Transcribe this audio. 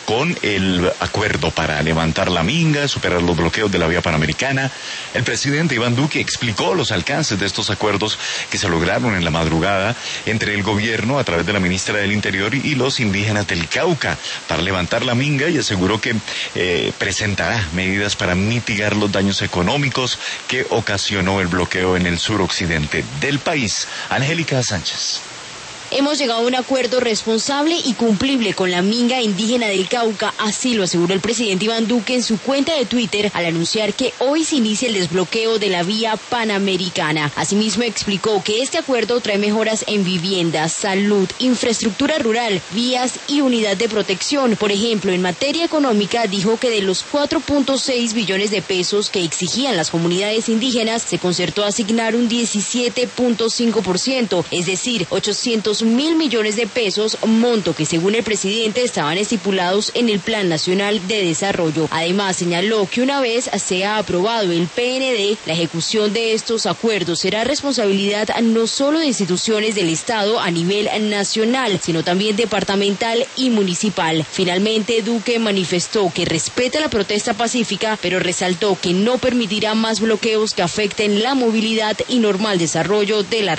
con el acuerdo para levantar la minga, superar los bloqueos de la vía panamericana. El presidente Iván Duque explicó los alcances de estos acuerdos que se lograron en la madrugada entre el gobierno a través de la ministra del Interior y los indígenas del Cauca para levantar la minga, y aseguró que presentará medidas para mitigar los daños económicos que ocasionó el bloqueo en el suroccidente del país. Angélica Sánchez. Hemos llegado a un acuerdo responsable y cumplible con la minga indígena del Cauca, así lo aseguró el presidente Iván Duque en su cuenta de Twitter al anunciar que hoy se inicia el desbloqueo de la vía panamericana. Asimismo explicó que este acuerdo trae mejoras en viviendas, salud, infraestructura rural, vías y unidad de protección. Por ejemplo, en materia económica dijo que de los 4.6 billones de pesos que exigían las comunidades indígenas, se concertó asignar un 17.5%, es decir, 800.000 millones de pesos, monto que según el presidente estaban estipulados en el Plan Nacional de Desarrollo. Además señaló que una vez sea aprobado el PND, la ejecución de estos acuerdos será responsabilidad no solo de instituciones del Estado a nivel nacional, sino también departamental y municipal. Finalmente, Duque manifestó que respeta la protesta pacífica, pero resaltó que no permitirá más bloqueos que afecten la movilidad y normal desarrollo de la región.